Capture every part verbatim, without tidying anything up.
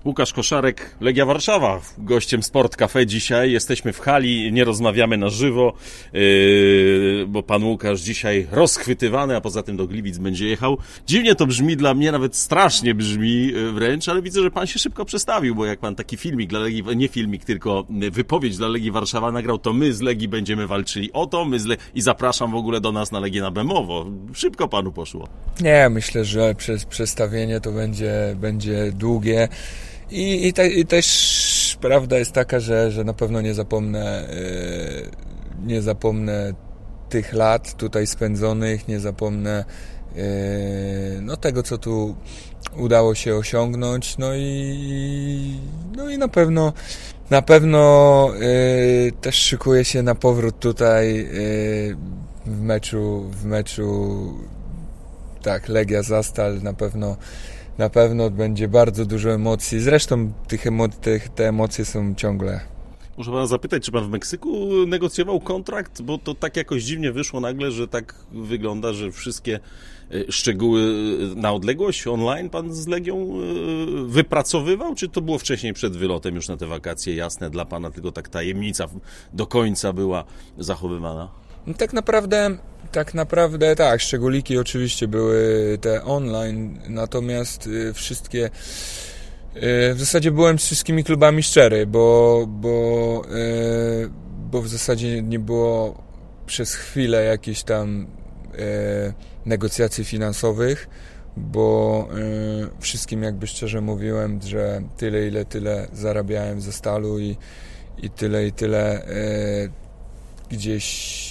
Łukasz Koszarek, Legia Warszawa, gościem Sport Cafe dzisiaj. Jesteśmy w hali, nie rozmawiamy na żywo, yy, bo pan Łukasz dzisiaj rozchwytywany, a poza tym do Gliwic będzie jechał. Dziwnie to brzmi dla mnie, nawet strasznie brzmi wręcz, ale widzę, że pan się szybko przestawił, bo jak pan taki filmik dla Legii, nie filmik, tylko wypowiedź dla Legii Warszawa nagrał, to my z Legii będziemy walczyli o to, my z Le- i zapraszam w ogóle do nas na Legię na Bemowo. Szybko panu poszło. Nie, myślę, że przez przestawienie to będzie, będzie długie. I, i, te, I też prawda jest taka, że, że na pewno nie zapomnę yy, nie zapomnę tych lat tutaj spędzonych, nie zapomnę yy, no, tego, co tu udało się osiągnąć, no i no i na pewno na pewno yy, też szykuję się na powrót tutaj yy, w meczu w meczu tak, Legia Zastal na pewno Na pewno będzie bardzo dużo emocji. Zresztą tych emo- tych, te emocje są ciągle. Muszę pana zapytać, czy pan w Meksyku negocjował kontrakt? Bo to tak jakoś dziwnie wyszło nagle, że tak wygląda, że wszystkie szczegóły na odległość online pan z Legią wypracowywał? Czy to było wcześniej przed wylotem już na te wakacje jasne dla pana, tylko tak tajemnica do końca była zachowywana? No tak naprawdę, tak naprawdę tak, szczególiki oczywiście były te online, natomiast y, wszystkie, y, w zasadzie byłem z wszystkimi klubami szczery, bo, bo, y, bo w zasadzie nie było przez chwilę jakichś tam y, negocjacji finansowych, bo y, wszystkim jakby szczerze mówiłem, że tyle ile tyle zarabiałem ze Stalu i, i tyle i tyle y, gdzieś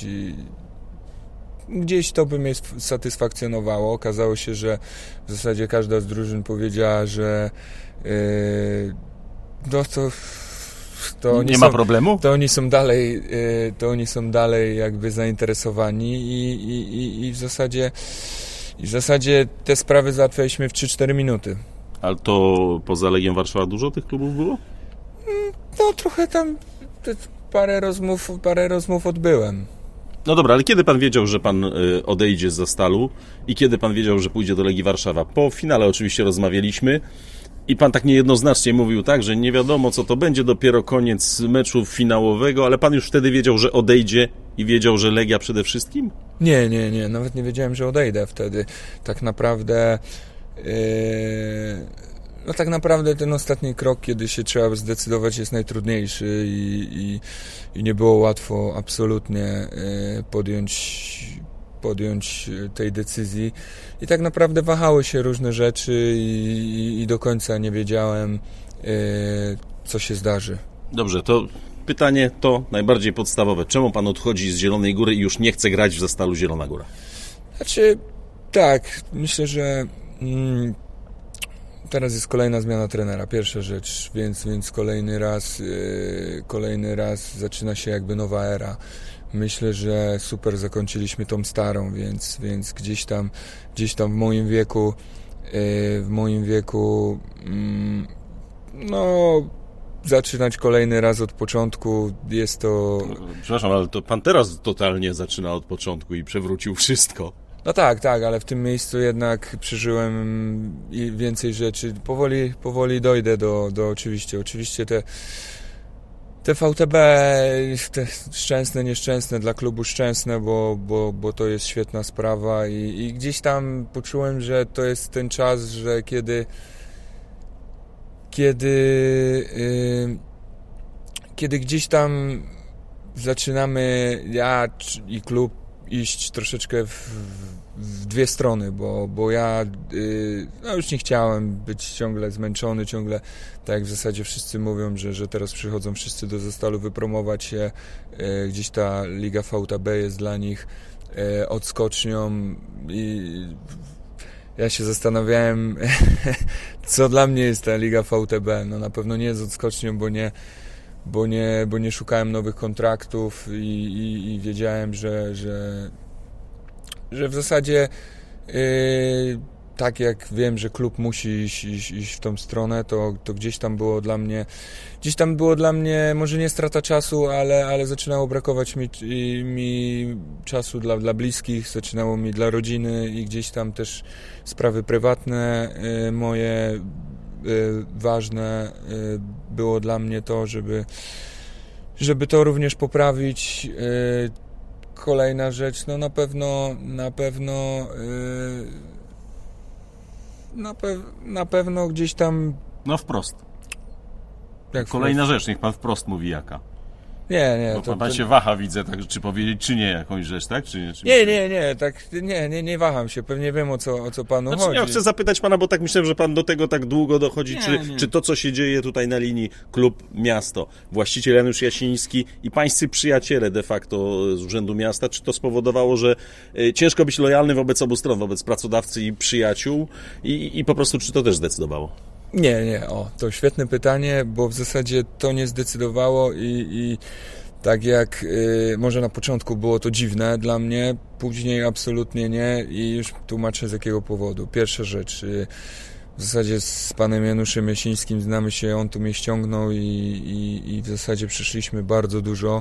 gdzieś to by mnie satysfakcjonowało. Okazało się, że w zasadzie każda z drużyn powiedziała, że yy, no to, to nie są, ma problemu? To oni są dalej yy, to oni są dalej jakby zainteresowani i, i, i, i w zasadzie i w zasadzie te sprawy załatwialiśmy w trzy cztery minuty. Ale to poza Legią Warszawa dużo tych klubów było? No trochę tam parę rozmów, parę rozmów odbyłem. No dobra, ale kiedy pan wiedział, że pan odejdzie z Zastalu i kiedy pan wiedział, że pójdzie do Legii Warszawa? Po finale oczywiście rozmawialiśmy i pan tak niejednoznacznie mówił tak, że nie wiadomo co to będzie, dopiero koniec meczu finałowego, ale pan już wtedy wiedział, że odejdzie i wiedział, że Legia przede wszystkim? Nie, nie, nie, nawet nie wiedziałem, że odejdę wtedy. Tak naprawdę yy... No tak naprawdę ten ostatni krok, kiedy się trzeba zdecydować, jest najtrudniejszy i, i, i nie było łatwo absolutnie podjąć, podjąć tej decyzji. I tak naprawdę wahały się różne rzeczy i, i do końca nie wiedziałem, co się zdarzy. Dobrze, to pytanie to najbardziej podstawowe. Czemu pan odchodzi z Zielonej Góry i już nie chce grać w Zastalu Zielona Góra? Znaczy, tak, myślę, że... Mm, Teraz jest kolejna zmiana trenera, pierwsza rzecz, więc, więc kolejny raz yy, kolejny raz zaczyna się jakby nowa era. Myślę, że super zakończyliśmy tą starą, więc, więc gdzieś tam gdzieś tam w moim wieku yy, w moim wieku yy, no zaczynać kolejny raz od początku jest to... Przepraszam, ale to pan teraz totalnie zaczyna od początku i przewrócił wszystko. No tak, tak, ale w tym miejscu jednak przeżyłem więcej rzeczy. Powoli, powoli dojdę do, do oczywiście, oczywiście te, te V T B, te szczęsne, nieszczęsne, dla klubu szczęsne, bo, bo, bo to jest świetna sprawa i, i gdzieś tam poczułem, że to jest ten czas, że kiedy kiedy yy, kiedy gdzieś tam zaczynamy, ja i klub, iść troszeczkę w, w dwie strony, bo, bo ja yy, no już nie chciałem być ciągle zmęczony, ciągle tak jak w zasadzie wszyscy mówią, że, że teraz przychodzą wszyscy do Zastalu wypromować się, yy, gdzieś ta Liga V T B jest dla nich yy, odskocznią i ja się zastanawiałem, co dla mnie jest ta Liga V T B. No na pewno nie jest odskocznią, bo nie bo nie, bo nie szukałem nowych kontraktów i, i, i wiedziałem, że, że, że w zasadzie yy, tak jak wiem, że klub musi iść, iść, iść w tą stronę, to, to gdzieś tam było dla mnie, gdzieś tam było dla mnie, może nie strata czasu, ale, ale zaczynało brakować mi, mi czasu dla, dla bliskich, zaczynało mi dla rodziny i gdzieś tam też sprawy prywatne yy, moje ważne było dla mnie to, żeby, żeby to również poprawić. Kolejna rzecz, no na pewno, na pewno, na, pe- na pewno gdzieś tam... No wprost. Jak Kolejna wprost? rzecz, niech pan wprost mówi jaka. Nie, nie. Bo to, pan, pan to... się waha, widzę, tak, czy powiedzieć, czy nie jakąś rzecz, tak? Czy nie, czy nie, nie, nie, tak, nie, nie, nie waham się, pewnie wiem o co, o co panu znaczy, chodzi. ja chcę zapytać pana, bo tak myślę, że pan do tego tak długo dochodzi, Nie, czy, nie. czy to, co się dzieje tutaj na linii klub-miasto, właściciel Janusz Jasiński i pańscy przyjaciele de facto z Urzędu Miasta, czy to spowodowało, że y, ciężko być lojalny wobec obu stron, wobec pracodawcy i przyjaciół i, i po prostu czy to też zdecydowało? Nie, nie, o, to świetne pytanie, bo w zasadzie to nie zdecydowało i, i tak jak y, może na początku było to dziwne dla mnie, później absolutnie nie i już tłumaczę z jakiego powodu. Pierwsza rzecz, y, w zasadzie z panem Januszem Jasińskim znamy się, on tu mnie ściągnął i, i, i w zasadzie przyszliśmy bardzo dużo.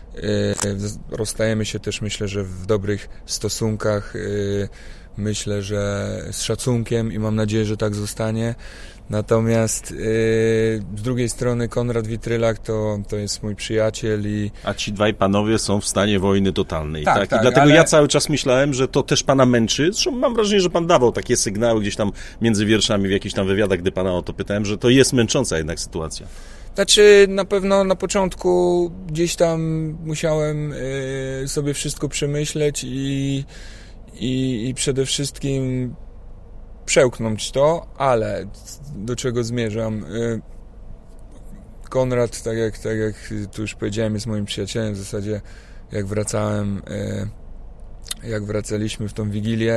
Y, rozstajemy się też, myślę, że w dobrych stosunkach, y, myślę, że z szacunkiem i mam nadzieję, że tak zostanie. Natomiast yy, z drugiej strony Konrad Witrylak to, to jest mój przyjaciel i... A ci dwaj panowie są w stanie wojny totalnej, tak? Tak, I tak, dlatego ale- ja cały czas myślałem, że to też pana męczy. Zresztą mam wrażenie, że pan dawał takie sygnały gdzieś tam między wierszami w jakichś tam wywiadach, gdy pana o to pytałem, że to jest męcząca jednak sytuacja. Znaczy na pewno na początku gdzieś tam musiałem yy, sobie wszystko przemyśleć i, i, i przede wszystkim przełknąć to, ale do czego zmierzam? Yy, Konrad, tak jak, tak jak tu już powiedziałem, jest moim przyjacielem. W zasadzie jak wracałem, yy, jak wracaliśmy w tą Wigilię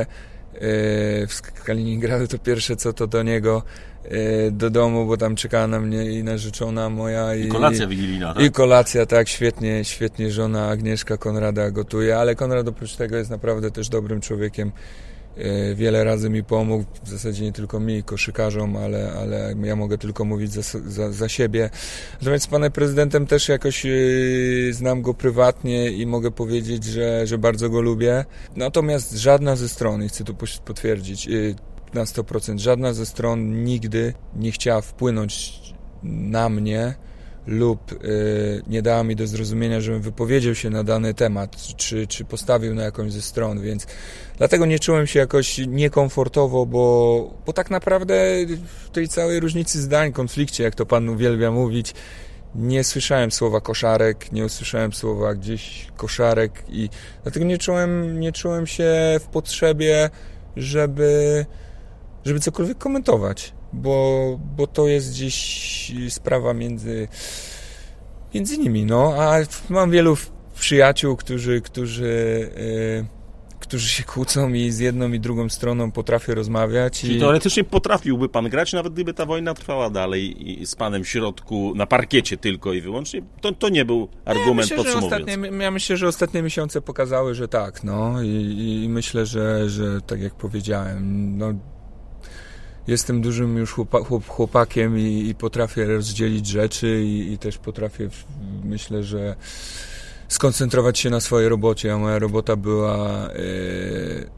w Kaliningradu, to pierwsze co to do niego do domu, bo tam czekała na mnie i narzeczona moja i, I kolacja wigilijna, tak? i kolacja, tak, świetnie, świetnie żona Agnieszka Konrada gotuje, ale Konrad oprócz tego jest naprawdę też dobrym człowiekiem. Wiele razy mi pomógł, w zasadzie nie tylko mi, koszykarzom, ale, ale ja mogę tylko mówić za, za, za siebie. Natomiast z panem prezydentem też jakoś yy, znam go prywatnie i mogę powiedzieć, że, że bardzo go lubię. Natomiast żadna ze stron, i chcę to potwierdzić, yy, na sto procent, żadna ze stron nigdy nie chciała wpłynąć na mnie lub y, nie dała mi do zrozumienia, żebym wypowiedział się na dany temat, czy, czy postawił na jakąś ze stron, więc dlatego nie czułem się jakoś niekomfortowo, bo, bo tak naprawdę w tej całej różnicy zdań, konflikcie, jak to pan uwielbia mówić, nie słyszałem słowa koszarek, nie usłyszałem słowa gdzieś koszarek i dlatego nie czułem, nie czułem się w potrzebie, żeby, żeby cokolwiek komentować. Bo, bo to jest gdzieś sprawa między, między nimi, no, a mam wielu przyjaciół, którzy, którzy, yy, którzy się kłócą i z jedną i drugą stroną potrafię rozmawiać. Czyli i... teoretycznie potrafiłby pan grać, nawet gdyby ta wojna trwała dalej i z panem w środku, na parkiecie tylko i wyłącznie, to, to nie był argument, ja myślę, podsumowując. że ostatnie, ja myślę, że ostatnie miesiące pokazały, że tak, no, i, i myślę, że, że tak jak powiedziałem, no, jestem dużym już chłopa, chłop, chłopakiem i, i potrafię rozdzielić rzeczy i, i też potrafię, myślę, że skoncentrować się na swojej robocie, a moja robota była yy,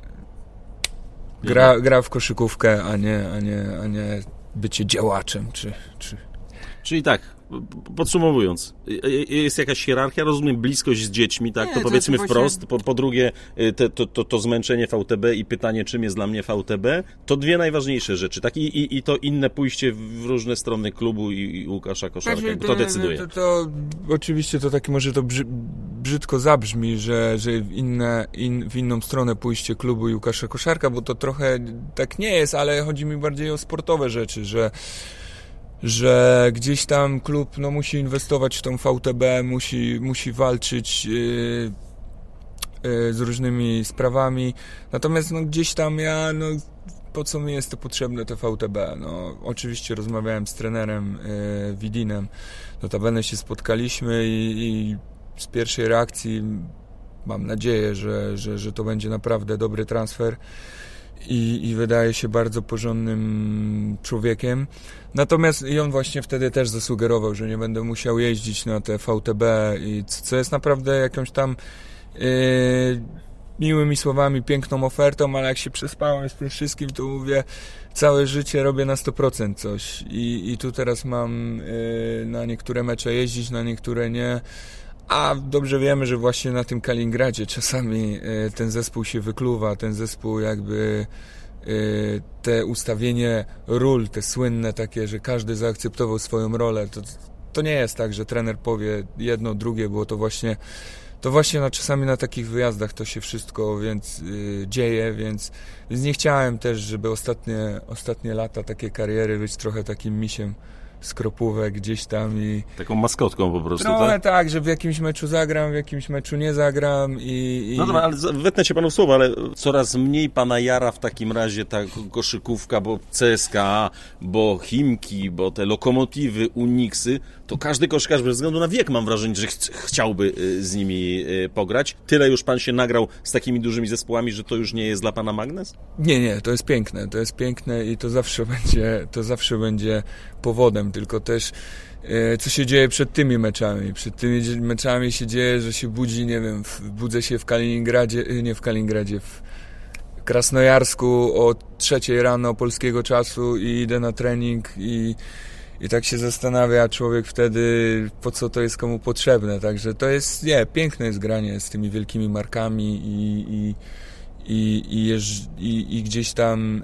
gra, gra w koszykówkę, a nie, a nie, a nie bycie działaczem, czy... czy... Czyli tak, podsumowując, jest jakaś hierarchia, rozumiem, bliskość z dziećmi, tak, Nie, to to powiedzmy właśnie- wprost, po, po drugie te, to, to, to zmęczenie V T B i pytanie, czym jest dla mnie V T B, to dwie najważniejsze rzeczy, tak, i, i, i to inne pójście w różne strony klubu i, i Łukasza Koszarka, Znaczy, to decyduje. To, to, oczywiście to takie może to brzy, brzydko zabrzmi, że, że w, inne, in, w inną stronę pójście klubu i Łukasza Koszarka, bo to trochę tak nie jest, ale chodzi mi bardziej o sportowe rzeczy, że że gdzieś tam klub no, musi inwestować w tą V T B, musi, musi walczyć yy, yy, z różnymi sprawami, natomiast no, gdzieś tam ja, no, po co mi jest to potrzebne, te V T B? No, oczywiście rozmawiałem z trenerem yy, Widinem, notabene się spotkaliśmy i, i z pierwszej reakcji mam nadzieję, że, że, że to będzie naprawdę dobry transfer. I, i wydaje się bardzo porządnym człowiekiem. Natomiast i on właśnie wtedy też zasugerował, że nie będę musiał jeździć na te V T B, i co jest naprawdę jakąś tam yy, miłymi słowami, piękną ofertą, ale jak się przespałem z tym wszystkim, to mówię, całe życie robię na sto procent coś i, i tu teraz mam y, na niektóre mecze jeździć, na niektóre nie, a dobrze wiemy, że właśnie na tym Kaliningradzie czasami y, ten zespół się wykluwa, ten zespół jakby y, te ustawienie ról, te słynne takie, że każdy zaakceptował swoją rolę, to, to nie jest tak, że trener powie jedno, drugie, było to właśnie To właśnie na, czasami na takich wyjazdach to się wszystko więc yy, dzieje, więc, więc nie chciałem też, żeby ostatnie, ostatnie lata takiej kariery być trochę takim misiem z Kropówek gdzieś tam i... Taką maskotką po prostu, Trochę tak? tak, że w jakimś meczu zagram, w jakimś meczu nie zagram i... i... No dobra, ale wetnę się panu w słowo, ale coraz mniej pana jara w takim razie ta koszykówka, bo C S K A, bo Chimki, bo te Lokomotywy, Uniksy, to każdy koszykarz bez względu na wiek, mam wrażenie, że ch- chciałby z nimi pograć. Tyle już pan się nagrał z takimi dużymi zespołami, że to już nie jest dla pana magnes? Nie, nie, to jest piękne, to jest piękne i to zawsze będzie, to zawsze będzie powodem, tylko też e, co się dzieje przed tymi meczami. Przed tymi meczami się dzieje, że się budzi, nie wiem, w, budzę się w Kaliningradzie, nie w Kaliningradzie, w Krasnojarsku o trzeciej rano polskiego czasu i idę na trening i I tak się zastanawia człowiek wtedy, po co to jest komu potrzebne. Także to jest, nie, piękne jest granie z tymi wielkimi markami i, i, i, i, jeż, i, i gdzieś tam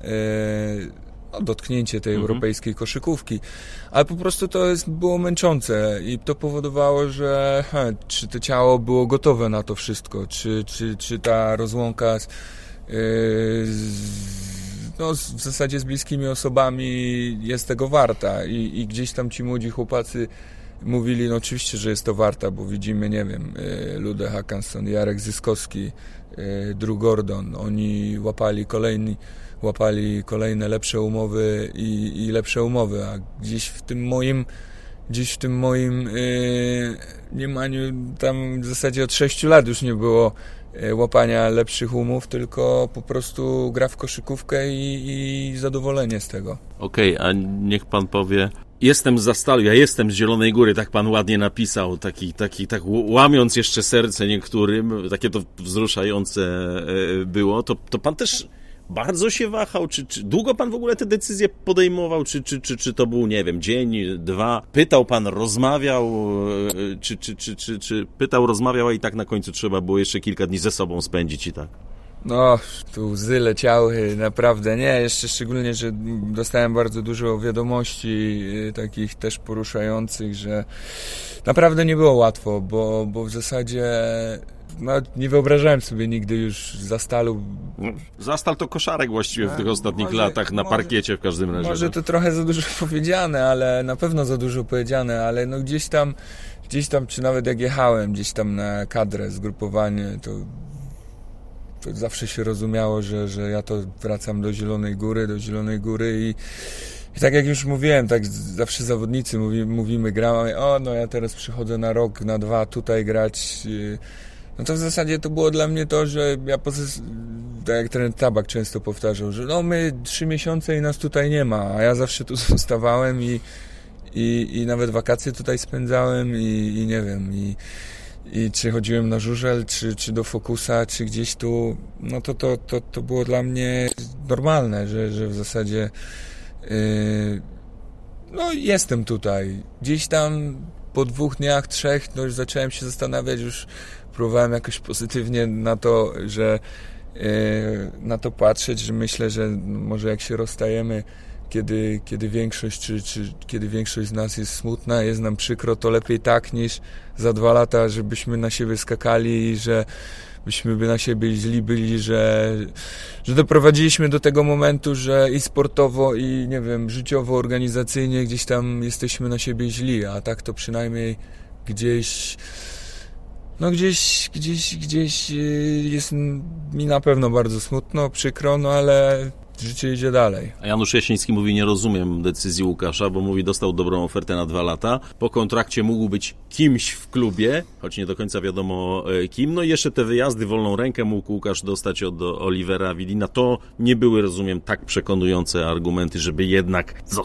e, no, dotknięcie tej mhm. europejskiej koszykówki. Ale po prostu to jest, było męczące i to powodowało, że he, czy to ciało było gotowe na to wszystko, czy, czy, czy ta rozłąka z, e, z no, w zasadzie z bliskimi osobami jest tego warta i, i gdzieś tam ci młodzi chłopacy mówili, no oczywiście, że jest to warta, bo widzimy, nie wiem, Lude Hackanson, Jarek Zyskowski, Drew Gordon, oni łapali kolejni, łapali kolejne lepsze umowy i, i lepsze umowy, a gdzieś w tym moim gdzieś w tym moim yy, mniemaniu tam w zasadzie od sześciu lat już nie było łapania lepszych umów, tylko po prostu gra w koszykówkę i, i zadowolenie z tego. Okej, okay, a niech pan powie, jestem z Zastalu, ja jestem z Zielonej Góry, tak pan ładnie napisał, taki, taki, tak łamiąc jeszcze serce niektórym, takie to wzruszające było, to, to pan też bardzo się wahał, czy, czy długo pan w ogóle te decyzje podejmował, czy, czy, czy, czy to był, nie wiem, dzień, dwa, pytał pan, rozmawiał, czy, czy, czy, czy, czy pytał, rozmawiał, a i tak na końcu trzeba było jeszcze kilka dni ze sobą spędzić i tak? No, tu łzy leciały, naprawdę, nie, jeszcze szczególnie, że dostałem bardzo dużo wiadomości takich też poruszających, że naprawdę nie było łatwo, bo, bo w zasadzie no, nie wyobrażałem sobie nigdy już Zastalu. Zastal to koszarek właściwie w tych ostatnich może, latach, na może, parkiecie w każdym razie. Może to trochę za dużo powiedziane, ale na pewno za dużo powiedziane, ale no gdzieś tam, gdzieś tam, czy nawet jak jechałem gdzieś tam na kadrę, zgrupowanie, to, to zawsze się rozumiało, że, że ja to wracam do Zielonej Góry, do Zielonej Góry i I tak jak już mówiłem, tak zawsze zawodnicy mówi, mówimy, gramy, o no ja teraz przychodzę na rok, na dwa tutaj grać. No to w zasadzie to było dla mnie to, że ja poza, tak jak trener Tabak często powtarzał, że no my trzy miesiące i nas tutaj nie ma, a ja zawsze tu zostawałem i, i, i nawet wakacje tutaj spędzałem i, i nie wiem, i, i czy chodziłem na żużel, czy, czy do Fokusa, czy gdzieś tu, no to, to, to, to było dla mnie normalne, że, że w zasadzie Yy, no jestem tutaj. Gdzieś tam po dwóch dniach, trzech, no już zacząłem się zastanawiać, już próbowałem jakoś pozytywnie na to, że yy, na to patrzeć, że myślę, że może jak się rozstajemy, kiedy, kiedy większość, czy, czy kiedy większość z nas jest smutna, jest nam przykro, to lepiej tak niż za dwa lata, żebyśmy na siebie skakali i że byśmy by na siebie źli byli, że, że doprowadziliśmy do tego momentu, że i sportowo, i nie wiem, życiowo, organizacyjnie gdzieś tam jesteśmy na siebie źli, a tak to przynajmniej gdzieś, no gdzieś, gdzieś, gdzieś jest mi na pewno bardzo smutno, przykro, no ale życie idzie dalej. A Janusz Jasiński mówi, nie rozumiem decyzji Łukasza, bo mówi, dostał dobrą ofertę na dwa lata. Po kontrakcie mógł być kimś w klubie, choć nie do końca wiadomo kim. No i jeszcze te wyjazdy, wolną rękę mógł Łukasz dostać od Olivera Wilina. To nie były, rozumiem, tak przekonujące argumenty, żeby jednak zostać.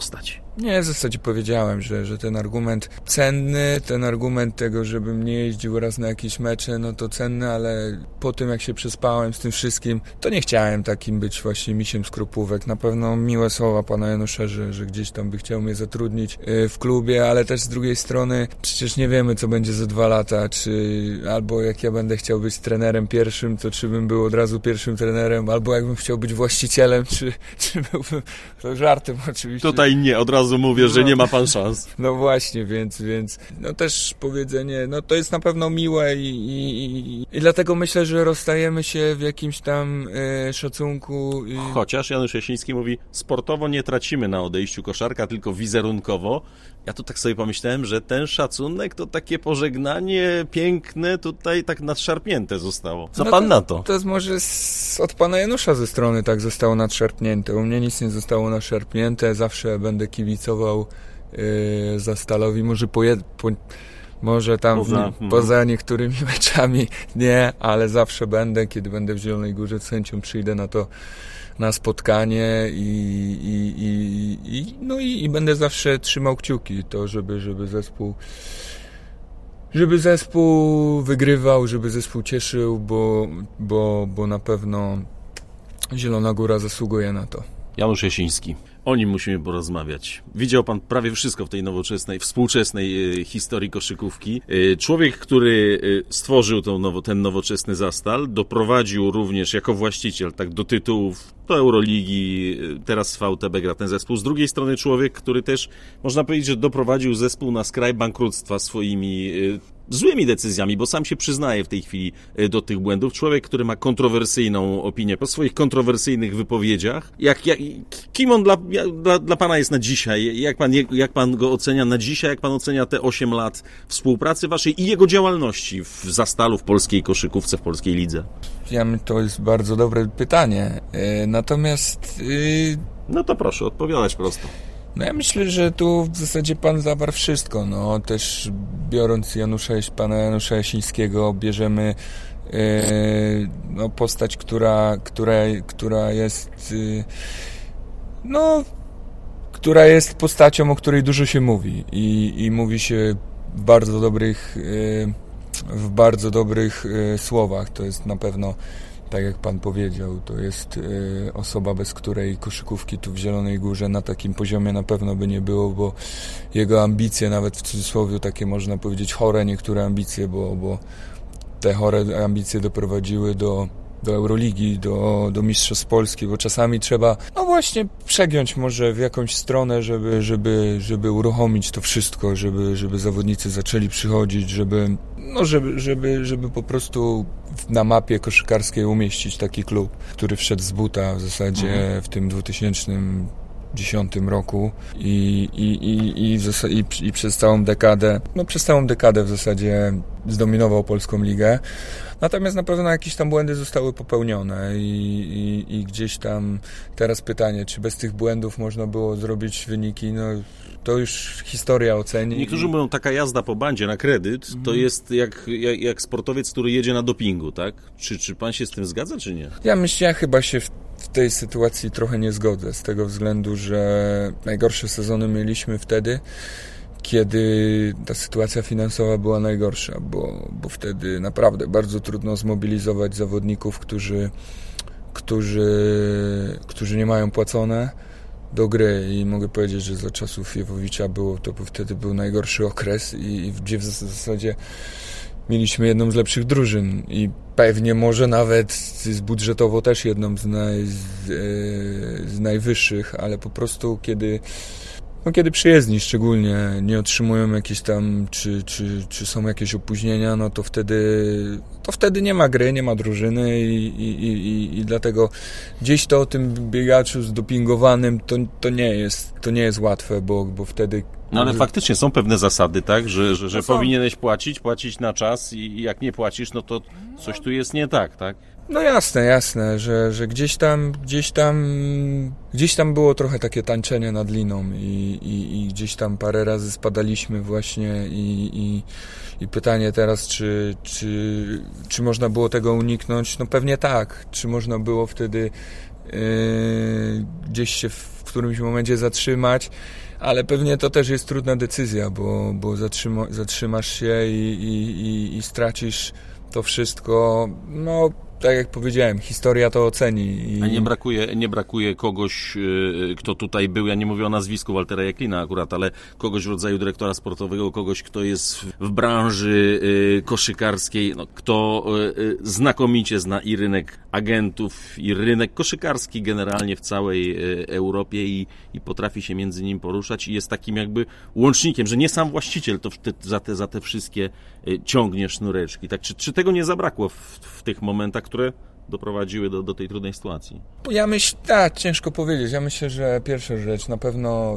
Nie, w zasadzie powiedziałem, że, że ten argument cenny, ten argument tego, żebym nie jeździł raz na jakieś mecze, no to cenny, ale po tym jak się przespałem z tym wszystkim, to nie chciałem takim być właśnie misiem skrupówek. Na pewno miłe słowa pana Janusza, że, że gdzieś tam by chciał mnie zatrudnić w klubie, ale też z drugiej strony przecież nie wiemy, co będzie za dwa lata, czy albo jak ja będę chciał być trenerem pierwszym, to czy bym był od razu pierwszym trenerem, albo jakbym chciał być właścicielem, czy, czy byłbym, to żartem oczywiście. Tutaj nie, od razu mówię, że nie ma pan szans. No właśnie, więc, więc no też powiedzenie, no to jest na pewno miłe i, i, i, i dlatego myślę, że rozstajemy się w jakimś tam e, szacunku. I... Chociaż Janusz Jasiński mówi, sportowo nie tracimy na odejściu koszarka, tylko wizerunkowo. Ja tu tak sobie pomyślałem, że ten szacunek to takie pożegnanie piękne tutaj tak nadszarpnięte zostało. Co no pan to, na to? To jest może z, od pana Janusza ze strony tak zostało nadszarpnięte. U mnie nic nie zostało nadszarpnięte. Zawsze będę kibicował yy, za Stalowi. Może po, jed, po może tam poza, w, poza niektórymi meczami nie, ale zawsze będę, kiedy będę w Zielonej Górze z chęcią przyjdę na to na spotkanie i, i, i, i no i, i będę zawsze trzymał kciuki to, żeby, żeby zespół żeby zespół wygrywał, żeby zespół cieszył, bo, bo, bo na pewno Zielona Góra zasługuje na to. Janusz Jasiński. O nim musimy porozmawiać. Widział pan prawie wszystko w tej nowoczesnej, współczesnej e, historii koszykówki. E, człowiek, który e, stworzył tą nowo, ten nowoczesny Zastal, doprowadził również jako właściciel tak do tytułów, do Euroligi, e, teraz w V T B gra ten zespół. Z drugiej strony człowiek, który też, można powiedzieć, że doprowadził zespół na skraj bankructwa swoimi e, złymi decyzjami, bo sam się przyznaje w tej chwili do tych błędów. Człowiek, który ma kontrowersyjną opinię po swoich kontrowersyjnych wypowiedziach. Jak, jak, kim on dla, dla, dla pana jest na dzisiaj? Jak pan, jak pan go ocenia na dzisiaj? Jak pan ocenia te osiem lat współpracy waszej i jego działalności w Zastalu, w polskiej koszykówce, w polskiej lidze? Ja, to jest bardzo dobre pytanie. Natomiast... Yy... No to proszę, odpowiadać prosto. No ja myślę, że tu w zasadzie pan zawarł wszystko, no też biorąc Janusza, pana Janusza Jasińskiego bierzemy yy, no, postać, która, która, która jest yy, no, która jest postacią, o której dużo się mówi i, i mówi się w bardzo dobrych yy, w bardzo dobrych yy, słowach, to jest na pewno tak jak pan powiedział, to jest y, osoba, bez której koszykówki tu w Zielonej Górze na takim poziomie na pewno by nie było, bo jego ambicje, nawet w cudzysłowie takie można powiedzieć chore niektóre ambicje, bo, bo te chore ambicje doprowadziły do, do Euroligi, do, do Mistrzostw Polski, bo czasami trzeba no właśnie przegiąć może w jakąś stronę, żeby, żeby, żeby uruchomić to wszystko, żeby, żeby zawodnicy zaczęli przychodzić, żeby no żeby, żeby, żeby po prostu na mapie koszykarskiej umieścić taki klub, który wszedł z buta w zasadzie mhm. w tym dwutysięcznym dziesiątym roku i, i, i, i, w zasadzie, i, i przez całą dekadę, no przez całą dekadę w zasadzie zdominował polską ligę. Natomiast na pewno jakieś tam błędy zostały popełnione i, i, i gdzieś tam teraz pytanie, czy bez tych błędów można było zrobić wyniki, no to już historia oceni. Niektórzy mówią, taka jazda po bandzie na kredyt, to mm. jest jak, jak, jak sportowiec, który jedzie na dopingu, tak? Czy, czy pan się z tym zgadza, czy nie? Ja myślę, ja chyba się w, w tej sytuacji trochę nie zgodzę, z tego względu, że najgorsze sezony mieliśmy wtedy, kiedy ta sytuacja finansowa była najgorsza, bo, bo wtedy naprawdę bardzo trudno zmobilizować zawodników, którzy, którzy, którzy nie mają płacone do gry i mogę powiedzieć, że za czasów Jewowicza było, to wtedy był najgorszy okres i, i gdzie w zasadzie mieliśmy jedną z lepszych drużyn i pewnie może nawet z budżetowo też jedną z, naj, z, z najwyższych, ale po prostu kiedy No kiedy przyjezdni szczególnie nie otrzymują jakieś tam, czy, czy, czy są jakieś opóźnienia, no to wtedy, to wtedy nie ma gry, nie ma drużyny i, i, i, i dlatego gdzieś to o tym biegaczu zdopingowanym to, to nie jest, to nie jest łatwe, bo, bo wtedy... No ale faktycznie są pewne zasady, tak, że, że, że no powinieneś płacić, płacić na czas i jak nie płacisz, no to coś tu jest nie tak, tak? No jasne, jasne, że, że gdzieś tam, gdzieś tam, gdzieś tam było trochę takie tańczenie nad liną i, i, i gdzieś tam parę razy spadaliśmy właśnie i, i, i pytanie teraz, czy, czy, czy można było tego uniknąć? No pewnie tak. Czy można było wtedy yy, gdzieś się w którymś momencie zatrzymać? ale pewnie to też jest trudna decyzja, bo, bo zatrzyma, zatrzymasz się i, i, i, i stracisz to wszystko. No, tak jak powiedziałem, historia to oceni. I... A nie brakuje, nie brakuje kogoś, kto tutaj był, ja nie mówię o nazwisku Waltera Jacklina akurat, ale kogoś w rodzaju dyrektora sportowego, kogoś, kto jest w branży koszykarskiej, no, kto znakomicie zna i rynek agentów, i rynek koszykarski generalnie w całej Europie i, i potrafi się między nim poruszać i jest takim jakby łącznikiem, że nie sam właściciel to te, za, te, za te wszystkie ciągnie sznureczki. Tak, czy, czy tego nie zabrakło w, w tych momentach, które doprowadziły do, do tej trudnej sytuacji? Ja myślę, tak, ciężko powiedzieć. Ja myślę, że pierwsza rzecz, na pewno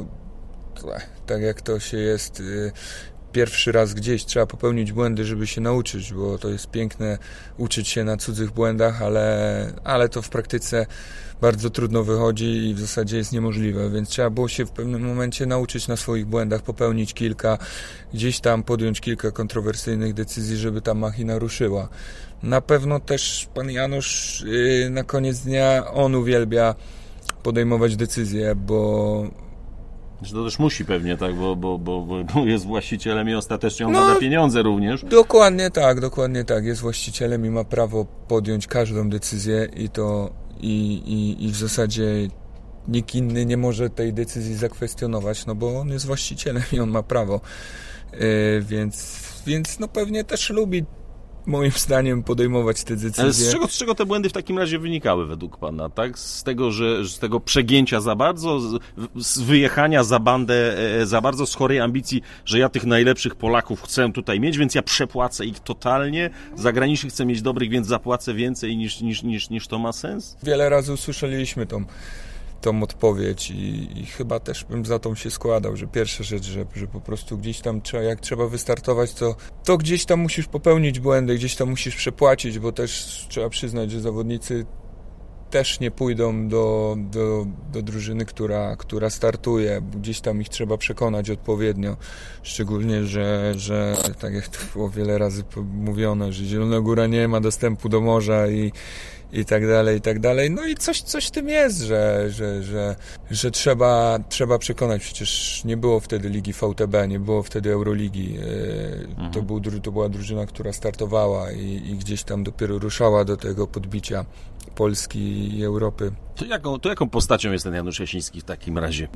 tak jak to się jest pierwszy raz gdzieś, trzeba popełnić błędy, żeby się nauczyć, bo to jest piękne uczyć się na cudzych błędach, ale, ale to w praktyce bardzo trudno wychodzi i w zasadzie jest niemożliwe, więc trzeba było się w pewnym momencie nauczyć na swoich błędach, popełnić kilka, gdzieś tam podjąć kilka kontrowersyjnych decyzji, żeby ta machina ruszyła. Na pewno też pan Janusz yy, na koniec dnia, on uwielbia podejmować decyzje, bo to też musi pewnie, tak, bo, bo, bo, bo jest właścicielem i ostatecznie on no, bada pieniądze również. Dokładnie tak, dokładnie tak. Jest właścicielem i ma prawo podjąć każdą decyzję i to i, i, i w zasadzie nikt inny nie może tej decyzji zakwestionować, no bo on jest właścicielem i on ma prawo. Yy, więc, więc no pewnie też lubi moim zdaniem podejmować te decyzje. Ale z czego, z czego te błędy w takim razie wynikały według pana, tak? Z tego, że z tego przegięcia za bardzo, z, z wyjechania za bandę za bardzo, z chorej ambicji, że ja tych najlepszych Polaków chcę tutaj mieć, więc ja przepłacę ich totalnie. Zagranicznych chcę mieć dobrych, więc zapłacę więcej niż, niż, niż, niż to ma sens? Wiele razy usłyszeliśmy tą tą odpowiedź i, i chyba też bym za tą się składał, że pierwsza rzecz, że, że po prostu gdzieś tam trzeba, jak trzeba wystartować, to, to gdzieś tam musisz popełnić błędy, gdzieś tam musisz przepłacić, bo też trzeba przyznać, że zawodnicy też nie pójdą do, do, do drużyny, która, która startuje, bo gdzieś tam ich trzeba przekonać odpowiednio, szczególnie, że, że tak jak to było wiele razy mówione, że Zielona Góra nie ma dostępu do morza i i tak dalej, i tak dalej. No i coś, coś w tym jest, że, że, że, że trzeba, trzeba przekonać. Przecież nie było wtedy Ligi V T B, nie było wtedy Euroligi. Mhm. To, był, to była drużyna, która startowała i, i gdzieś tam dopiero ruszała do tego podbicia Polski i Europy. To jaką, to jaką postacią jest ten Janusz Jasiński w takim razie?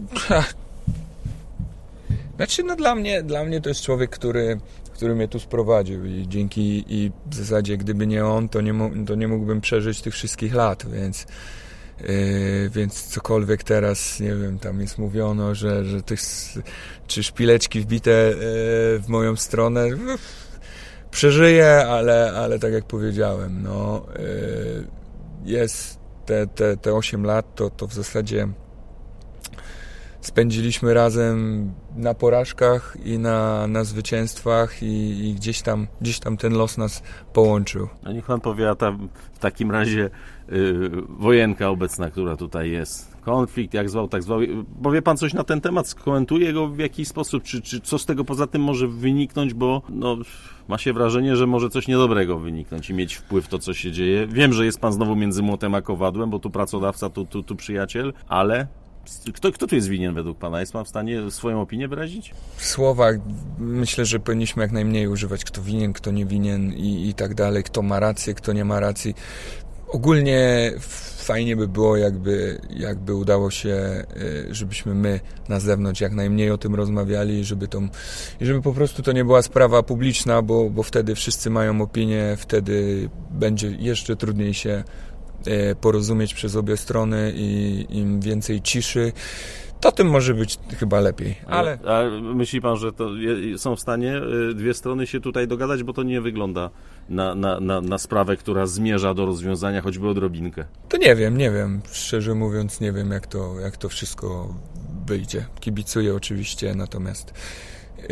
Znaczy, no dla mnie, dla mnie to jest człowiek, który, który mnie tu sprowadził i dzięki, i w zasadzie gdyby nie on, to nie, to nie mógłbym przeżyć tych wszystkich lat, więc, yy, więc cokolwiek teraz, nie wiem, tam jest mówiono, że, że tych, czy szpileczki wbite yy, w moją stronę, yy, przeżyję, ale, ale tak jak powiedziałem, no, yy, jest te, te, te osiem lat, to, to w zasadzie spędziliśmy razem na porażkach i na, na zwycięstwach i, i gdzieś tam, gdzieś tam ten los nas połączył. A niech pan powie, a ta, w takim razie yy, wojenka obecna, która tutaj jest, konflikt, jak zwał, tak zwał, powie pan coś na ten temat, skomentuje go w jakiś sposób, czy, czy co z tego poza tym może wyniknąć, bo no, ma się wrażenie, że może coś niedobrego wyniknąć i mieć wpływ to, co się dzieje. Wiem, że jest pan znowu między młotem a kowadłem, bo tu pracodawca, tu, tu, tu przyjaciel, ale Kto, kto tu jest winien według pana? Jest pan w stanie swoją opinię wyrazić? W słowach myślę, że powinniśmy jak najmniej używać, kto winien, kto nie winien i, i tak dalej, kto ma rację, kto nie ma racji. Ogólnie fajnie by było, jakby, jakby udało się, żebyśmy my na zewnątrz jak najmniej o tym rozmawiali, żeby, tą, żeby po prostu to nie była sprawa publiczna, bo, bo wtedy wszyscy mają opinię, wtedy będzie jeszcze trudniej się porozumieć przez obie strony i im więcej ciszy, to tym może być chyba lepiej. Ale... A myśli pan, że to są w stanie dwie strony się tutaj dogadać, bo to nie wygląda na, na, na, na sprawę, która zmierza do rozwiązania choćby odrobinkę? To nie wiem, nie wiem. Szczerze mówiąc nie wiem, jak to, jak to wszystko wyjdzie. Kibicuję oczywiście, natomiast yy,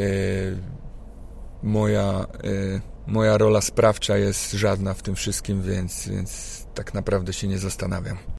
moja, yy, moja rola sprawcza jest żadna w tym wszystkim, więc, więc tak naprawdę się nie zastanawiam.